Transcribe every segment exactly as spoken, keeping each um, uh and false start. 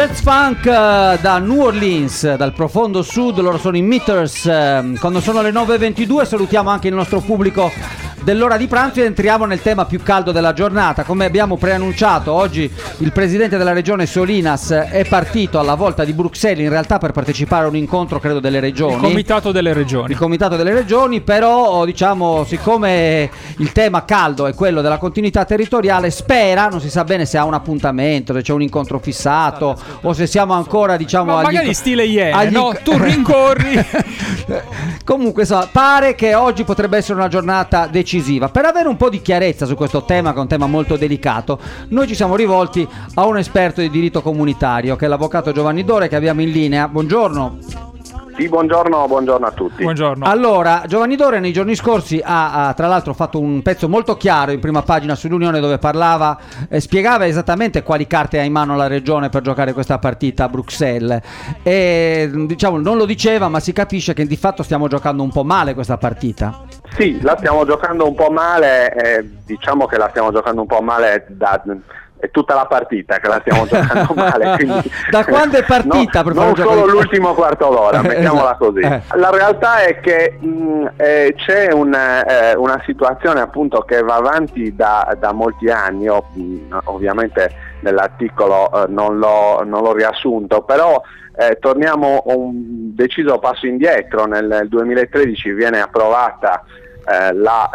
Jazz funk uh, da New Orleans, dal profondo sud, loro sono i Meters. Uh, quando sono le nove e ventidue salutiamo anche il nostro pubblico dell'ora di pranzo e entriamo nel tema più caldo della giornata. Come abbiamo preannunciato, oggi il presidente della regione Solinas è partito alla volta di Bruxelles, in realtà per partecipare a un incontro, credo, delle regioni. Il comitato delle regioni. Il comitato delle regioni, però, diciamo, siccome il tema caldo è quello della continuità territoriale, spera, non si sa bene se ha un appuntamento, se c'è un incontro fissato o se siamo ancora, diciamo, ma agli magari inc- stile Iene, agli no? inc- Tu rincorri. Comunque, insomma, pare che oggi potrebbe essere una giornata decisiva. Per avere un po' di chiarezza su questo tema, che è un tema molto delicato, noi ci siamo rivolti a un esperto di diritto comunitario, che è l'avvocato Giovanni Dore, che abbiamo in linea. Buongiorno. Sì, buongiorno, buongiorno a tutti. Buongiorno. Allora, Giovanni Dore nei giorni scorsi ha, ha tra l'altro fatto un pezzo molto chiaro in prima pagina sull'Unione, dove parlava e eh, spiegava esattamente quali carte ha in mano la regione per giocare questa partita a Bruxelles, e diciamo non lo diceva, ma si capisce che di fatto stiamo giocando un po' male questa partita. Sì, la stiamo giocando un po' male, eh, diciamo che la stiamo giocando un po' male da... è tutta la partita che la stiamo giocando male, quindi da quando è partita? No, per non fare solo di... l'ultimo quarto d'ora, mettiamola esatto. così. eh. La realtà è che mh, eh, c'è un, eh, una situazione appunto che va avanti da, da molti anni. Io, mh, ovviamente nell'articolo eh, non, l'ho, non l'ho riassunto, però eh, torniamo un deciso passo indietro. Nel duemilatredici viene approvata Eh, la,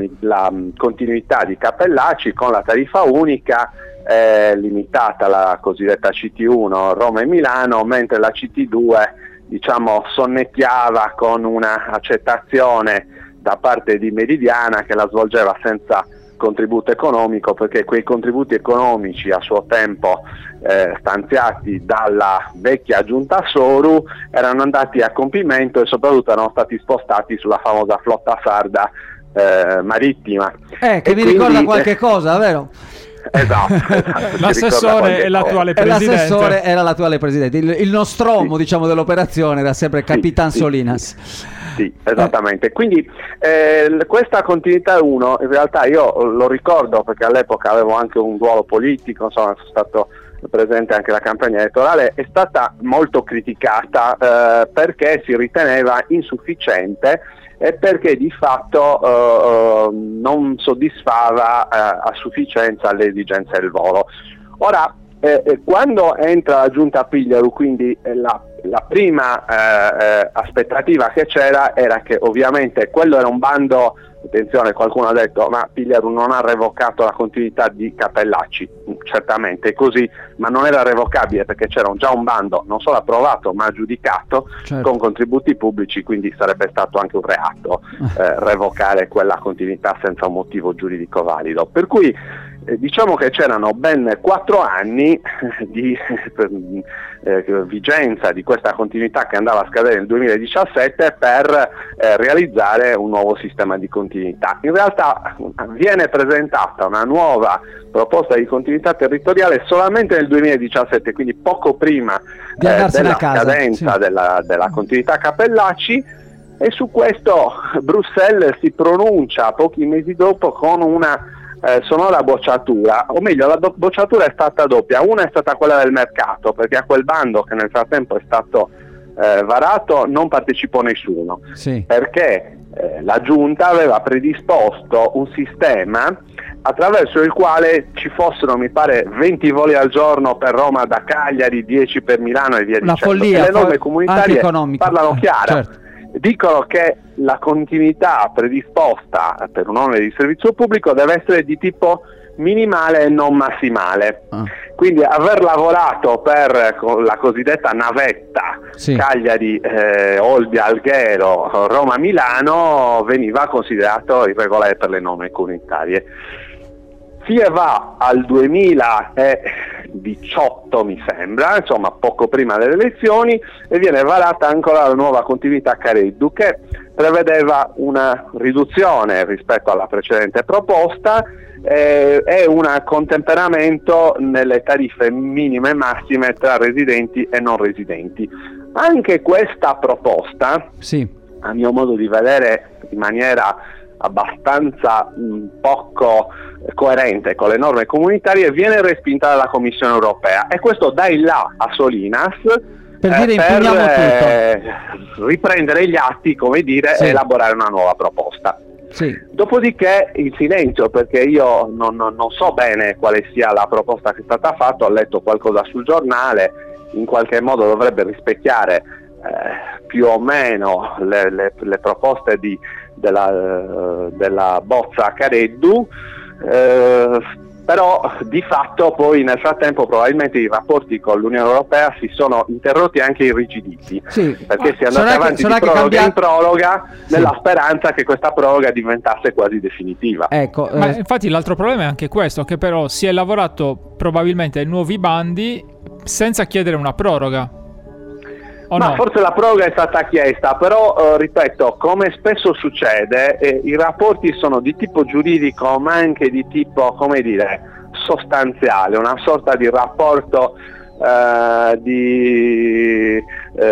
la continuità di Cappellacci con la tariffa unica eh, limitata alla cosiddetta C T uno Roma e Milano, mentre la C T due diciamo sonnecchiava con una accettazione da parte di Meridiana, che la svolgeva senza contributo economico, perché quei contributi economici a suo tempo eh, stanziati dalla vecchia giunta Soru erano andati a compimento e soprattutto erano stati spostati sulla famosa flotta sarda eh, marittima. Eh, che e mi quindi, ricorda qualche cosa, vero? Esatto, esatto. L'assessore è l'attuale presidente. L'assessore era l'attuale presidente. Il, il nostromo, sì. diciamo, dell'operazione era sempre Capitan sì, Solinas. Sì, sì, esattamente. Quindi eh, questa continuità uno, in realtà io lo ricordo perché all'epoca avevo anche un ruolo politico, insomma sono stato presente anche alla campagna elettorale, è stata molto criticata eh, perché si riteneva insufficiente e perché di fatto eh, non soddisfava eh, a sufficienza le esigenze del volo. Ora, eh, quando entra la giunta Pigliaru, quindi eh, la, la prima eh, eh, aspettativa che c'era era che ovviamente quello era un bando. Attenzione, qualcuno ha detto ma Pigliaru non ha revocato la continuità di Cappellacci. Certamente è così, ma non era revocabile perché c'era già un bando non solo approvato ma aggiudicato, certo, con contributi pubblici, quindi sarebbe stato anche un reato eh, revocare quella continuità senza un motivo giuridico valido. Per cui eh, diciamo che c'erano ben quattro anni di eh, vigenza di questa continuità che andava a scadere nel duemiladiciassette per eh, realizzare un nuovo sistema di continuità. In realtà viene presentata una nuova proposta di continuità territoriale solamente nel duemiladiciassette, quindi poco prima eh, della scadenza, sì, della, della continuità Cappellacci, e su questo Bruxelles si pronuncia pochi mesi dopo con una eh, sonora bocciatura, o meglio la do- bocciatura è stata doppia. Una è stata quella del mercato, perché a quel bando che nel frattempo è stato eh, varato non partecipò nessuno, sì, perché eh, la giunta aveva predisposto un sistema attraverso il quale ci fossero, mi pare, venti voli al giorno per Roma da Cagliari, dieci per Milano e via una dicendo. Follia, e le norme comunitarie parlano chiaro, certo, dicono che la continuità predisposta per un onere di servizio pubblico deve essere di tipo minimale e non massimale. Ah. Quindi aver lavorato per la cosiddetta navetta, sì, Cagliari, eh, Olbia, Alghero, Roma, Milano veniva considerato irregolare per le norme comunitarie. Si va al duemiladiciotto, mi sembra, insomma poco prima delle elezioni, e viene varata ancora la nuova continuità Careddu, che prevedeva una riduzione rispetto alla precedente proposta eh, e un contemperamento nelle tariffe minime e massime tra residenti e non residenti. Anche questa proposta, sì, a mio modo di vedere in maniera abbastanza mh, poco coerente con le norme comunitarie, viene respinta dalla Commissione europea, e questo dà il là a Solinas per, dire, eh, impugniamo per tutto. eh, riprendere gli atti, come dire, sì. e elaborare una nuova proposta. Sì. Dopodiché il silenzio, perché io non, non, non so bene quale sia la proposta che è stata fatta, ho letto qualcosa sul giornale, in qualche modo dovrebbe rispecchiare eh, più o meno le, le, le proposte di, della, della bozza Careddu, eh, però di fatto poi nel frattempo probabilmente i rapporti con l'Unione Europea si sono interrotti e anche irrigiditi, sì. perché si è andati sarà avanti che, di proroga cambiato... in proroga sì. nella speranza che questa proroga diventasse quasi definitiva. Ecco, Ma eh... infatti l'altro problema è anche questo, che però si è lavorato probabilmente ai nuovi bandi senza chiedere una proroga. O Ma no? forse la proroga è stata chiesta, però eh, ripeto, come spesso succede, eh, i rapporti sono di tipo giuridico ma anche di tipo, come dire, sostanziale, una sorta di rapporto eh, di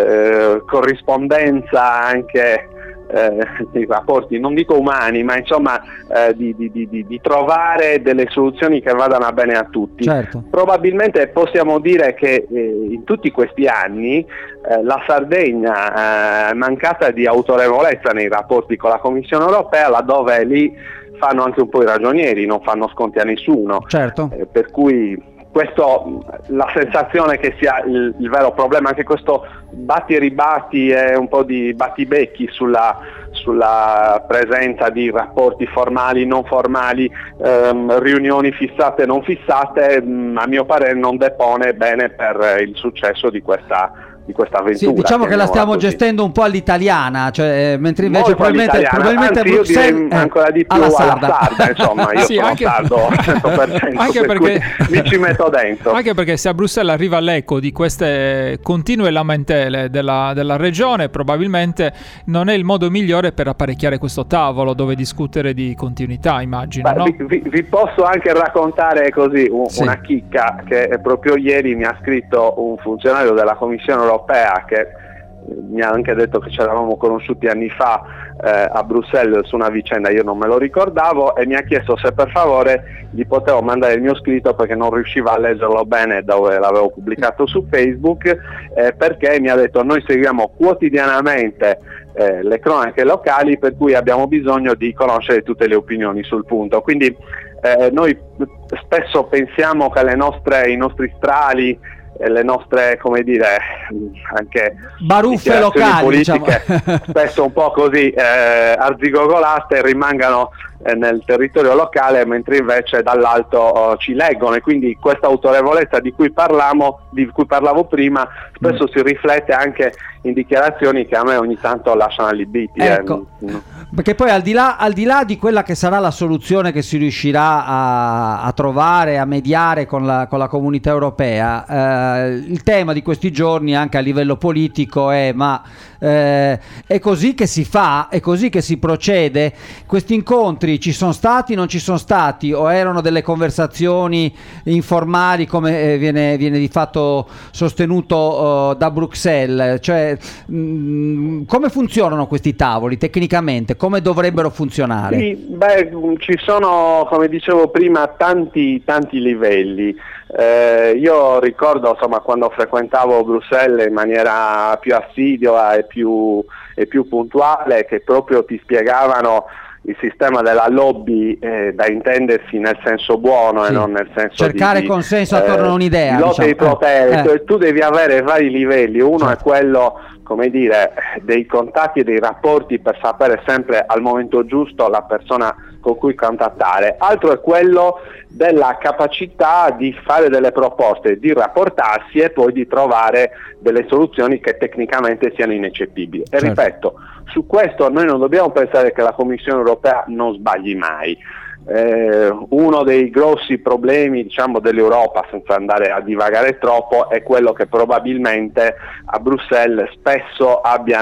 eh, corrispondenza anche eh, dei rapporti, non dico umani, ma insomma eh, di, di, di, di trovare delle soluzioni che vadano a bene a tutti. Certo. Probabilmente possiamo dire che eh, in tutti questi anni eh, la Sardegna è eh, mancata di autorevolezza nei rapporti con la Commissione europea, laddove lì fanno anche un po' i ragionieri, non fanno sconti a nessuno. Certo. Eh, per cui questo, la sensazione che sia il, il vero problema, anche questo batti e ribatti e un po' di battibecchi sulla, sulla presenza di rapporti formali, non formali, ehm, riunioni fissate e non fissate, mh, a mio parere non depone bene per il successo di questa di questa avventura. Sì, diciamo che la stiamo così. gestendo un po' all'italiana, cioè, mentre invece Molto probabilmente, probabilmente Anzi, io direi Bruxelles, ancora di più alla alla sarda, sarda, insomma, io Sì, sono anche- sardo al cento per cento, Anche per perché- cui mi ci metto dentro. Anche perché se a Bruxelles arriva l'eco di queste continue lamentele della, della regione, probabilmente non è il modo migliore per apparecchiare questo tavolo dove discutere di continuità, immagino, Beh, no? vi, vi- vi posso anche raccontare così un- Sì. una chicca, che proprio ieri mi ha scritto un funzionario della Commissione europea che mi ha anche detto che ci eravamo conosciuti anni fa eh, a Bruxelles su una vicenda, io non me lo ricordavo, e mi ha chiesto se per favore gli potevo mandare il mio scritto perché non riusciva a leggerlo bene dove l'avevo pubblicato su Facebook, eh, perché mi ha detto noi seguiamo quotidianamente eh, le cronache locali, per cui abbiamo bisogno di conoscere tutte le opinioni sul punto. Quindi eh, noi spesso pensiamo che le nostre, i nostri strali, le nostre, come dire, anche baruffe dichiarazioni locali, politiche, diciamo. spesso un po' così eh, arzigogolate, rimangano eh, nel territorio locale, mentre invece dall'alto oh, ci leggono, e quindi questa autorevolezza di cui parlavamo, di cui parlavo prima, spesso mm. si riflette anche in dichiarazioni che a me ogni tanto lasciano allibiti. Ecco. Eh. Perché poi al di là, al di là di quella che sarà la soluzione che si riuscirà a, a trovare, a mediare con la, con la comunità europea, eh, il tema di questi giorni anche a livello politico è ma eh, è così che si fa, è così che si procede? Questi incontri ci sono stati, non ci sono stati, o erano delle conversazioni informali come eh, viene, viene di fatto sostenuto uh, da Bruxelles? Cioè mh, come funzionano questi tavoli tecnicamente? Come dovrebbero funzionare? Sì, beh, ci sono, come dicevo prima, tanti tanti livelli. Eh, io ricordo, insomma, quando frequentavo Bruxelles in maniera più assidua e più, e più puntuale, che proprio ti spiegavano il sistema della lobby, eh, da intendersi nel senso buono, sì, e non nel senso cercare di, consenso attorno a un'idea, di lotte di diciamo. potere. Eh. Tu devi avere vari livelli. Uno certo. è quello, come dire, dei contatti e dei rapporti per sapere sempre al momento giusto la persona con cui contattare. Altro è quello della capacità di fare delle proposte, di rapportarsi e poi di trovare delle soluzioni che tecnicamente siano ineccepibili. E certo. ripeto, su questo noi non dobbiamo pensare che la Commissione europea non sbagli mai. Eh, uno dei grossi problemi, diciamo, dell'Europa, senza andare a divagare troppo, è quello che probabilmente a Bruxelles spesso abbiano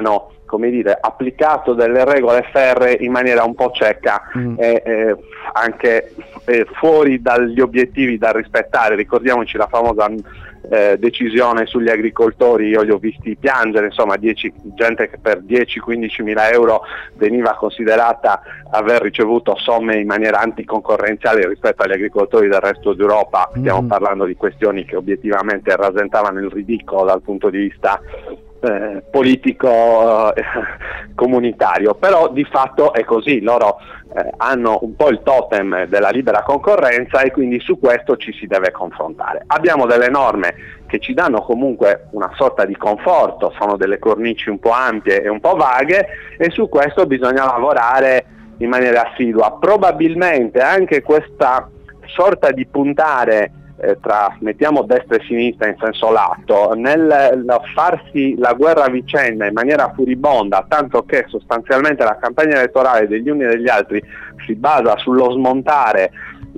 come dire, applicato delle regole ferree in maniera un po' cieca mm. e eh, anche eh, fuori dagli obiettivi da rispettare. Ricordiamoci la famosa eh, decisione sugli agricoltori, io li ho visti piangere, insomma dieci, gente che per dieci quindici mila euro veniva considerata aver ricevuto somme in maniera anticoncorrenziale rispetto agli agricoltori del resto d'Europa. Stiamo mm. parlando di questioni che obiettivamente rasentavano il ridicolo dal punto di vista Eh, politico eh, comunitario, però di fatto è così. Loro eh, hanno un po' il totem della libera concorrenza e quindi su questo ci si deve confrontare. Abbiamo delle norme che ci danno comunque una sorta di conforto, sono delle cornici un po' ampie e un po' vaghe, e su questo bisogna lavorare in maniera assidua. Probabilmente anche questa sorta di puntare Eh, tra, mettiamo destra e sinistra in senso lato, nel, nel farsi la guerra a vicenda in maniera furibonda, tanto che sostanzialmente la campagna elettorale degli uni e degli altri si basa sullo smontare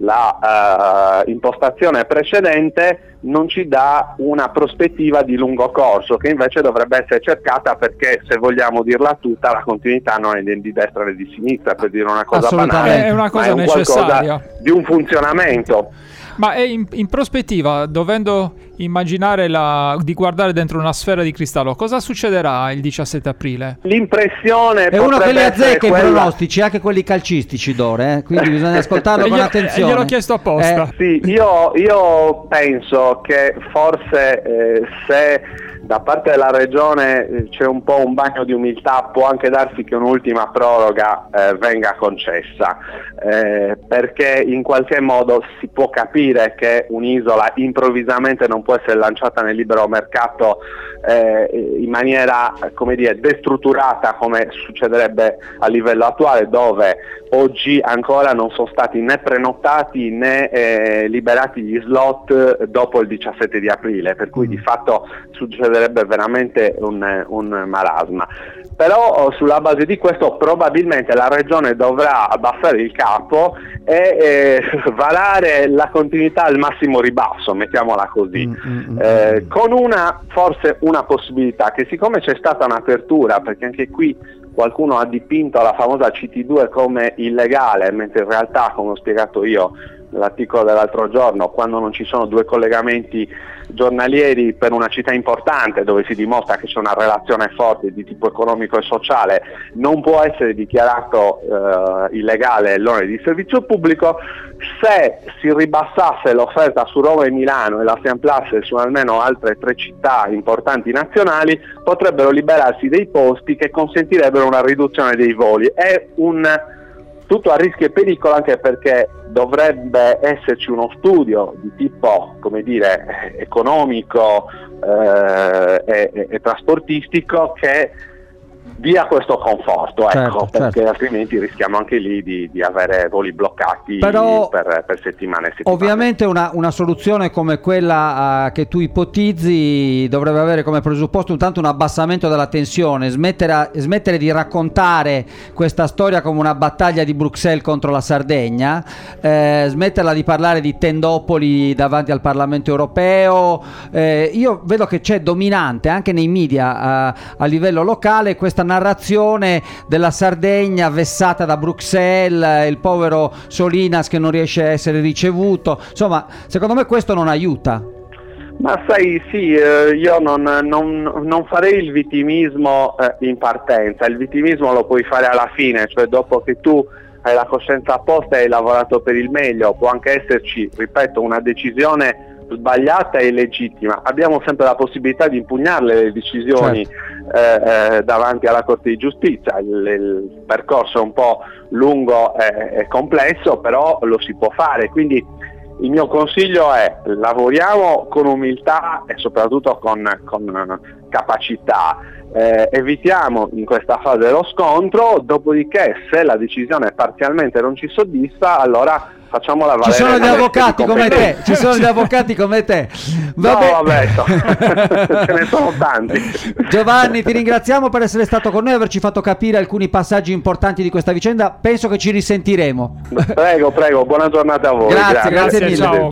la uh, impostazione precedente, non ci dà una prospettiva di lungo corso che invece dovrebbe essere cercata, perché se vogliamo dirla tutta, la continuità non è né di destra né di sinistra, per dire una cosa banale, è una cosa ma è un necessaria, qualcosa di un funzionamento. Ma è in, in prospettiva, dovendo immaginare la, di guardare dentro una sfera di cristallo, cosa succederà il diciassette aprile? L'impressione è uno che li azzecca quella... i pronostici, anche quelli calcistici d'ora, eh? Quindi bisogna ascoltarlo con glielo, attenzione. Gliel'ho chiesto apposta. Eh. Sì, io, io penso che forse eh, se da parte della Regione c'è un po' un bagno di umiltà, può anche darsi che un'ultima proroga eh, venga concessa, eh, perché in qualche modo si può capire che un'isola improvvisamente non può essere lanciata nel libero mercato eh, in maniera, come dire, destrutturata, come succederebbe a livello attuale, dove oggi ancora non sono stati né prenotati né eh, liberati gli slot dopo il diciassette di aprile, per cui di fatto succederebbe veramente un, un marasma. Però sulla base di questo probabilmente la Regione dovrà abbassare il capo e eh, varare la continuità al massimo ribasso, mettiamola così, mm-hmm. eh, con una forse una possibilità, che siccome c'è stata un'apertura, perché anche qui qualcuno ha dipinto la famosa C T due come illegale, mentre in realtà, come ho spiegato io nell'articolo dell'altro giorno, quando non ci sono due collegamenti giornalieri per una città importante dove si dimostra che c'è una relazione forte di tipo economico e sociale, non può essere dichiarato eh, illegale l'onere di servizio pubblico. Se si ribassasse l'offerta su Roma e Milano e la si ampliasse su almeno altre tre città importanti nazionali, potrebbero liberarsi dei posti che consentirebbero una riduzione dei voli. È un tutto a rischio e pericolo, anche perché dovrebbe esserci uno studio di tipo, come dire, economico eh, e, e trasportistico che dia questo conforto, ecco, certo, perché certo. altrimenti rischiamo anche lì di, di avere voli bloccati. Però, per, per settimane e settimane. Ovviamente una, una soluzione come quella uh, che tu ipotizzi dovrebbe avere come presupposto intanto un abbassamento della tensione, smettere, smettere di raccontare questa storia come una battaglia di Bruxelles contro la Sardegna, eh, smetterla di parlare di tendopoli davanti al Parlamento europeo. Eh, io vedo che c'è dominante anche nei media uh, a livello locale questa narrazione della Sardegna vessata da Bruxelles, il povero Solinas che non riesce a essere ricevuto. Insomma, secondo me questo non aiuta. Ma sai, sì, eh, io non, non, non farei il vittimismo eh, in partenza. Il vittimismo lo puoi fare alla fine, cioè dopo che tu hai la coscienza a posto e hai lavorato per il meglio. Può anche esserci, ripeto, una decisione sbagliata e legittima. Abbiamo sempre la possibilità di impugnarle le decisioni, certo. eh, eh, davanti alla Corte di Giustizia. Il, il percorso è un po' lungo e, e complesso, però lo si può fare. Quindi il mio consiglio è: lavoriamo con umiltà e soprattutto con, con capacità. Eh, evitiamo in questa fase lo scontro, dopodiché se la decisione parzialmente non ci soddisfa, allora facciamola valere. Ci sono gli avvocati come te, ci sono gli avvocati come te. Vabbè. No, vabbè, so. Ce ne sono tanti. Giovanni, ti ringraziamo per essere stato con noi e averci fatto capire alcuni passaggi importanti di questa vicenda. Penso che ci risentiremo. Prego, prego, buona giornata a voi. Grazie, grazie, grazie mille. Ciao.